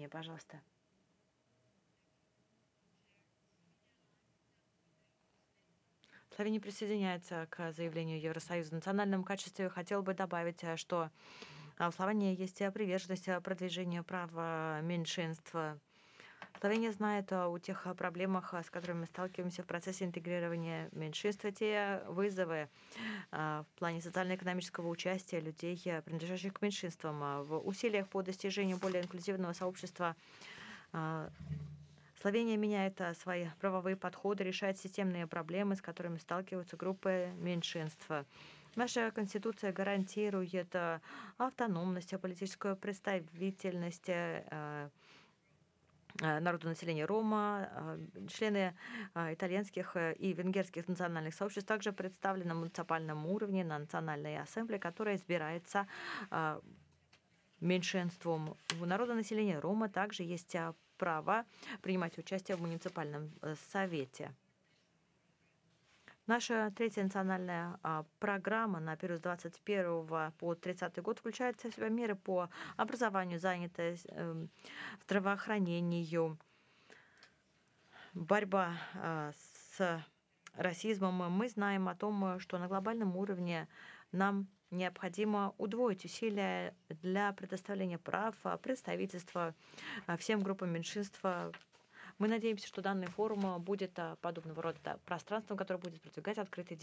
Словения, пожалуйста. Словения присоединяется к заявлению Евросоюза. В национальном качестве хотел бы добавить, что в Словении есть приверженность продвижению права меньшинства. Словения знает о тех проблемах, с которыми мы сталкиваемся в процессе интегрирования меньшинства, те вызовы в плане социально-экономического участия людей, принадлежащих к меньшинствам, в усилиях по достижению более инклюзивного сообщества. Словения меняет свои правовые подходы, решает системные проблемы, с которыми сталкиваются группы меньшинства. Наша Конституция гарантирует автономность, политическую представительность народу населения Рома, члены итальянских и венгерских национальных сообществ также представлены на муниципальном уровне, на национальной ассамблее, которая избирается меньшинством. У народа населения Рома также есть право принимать участие в муниципальном совете. Наша третья национальная программа на период с 21 по 30 год включает в себя меры по образованию, занятости, здравоохранению, борьба с расизмом. Мы знаем о том, что на глобальном уровне нам необходимо удвоить усилия для предоставления прав, представительства всем группам меньшинства. Мы надеемся, что данный форум будет подобного рода пространством, которое будет продвигать открытый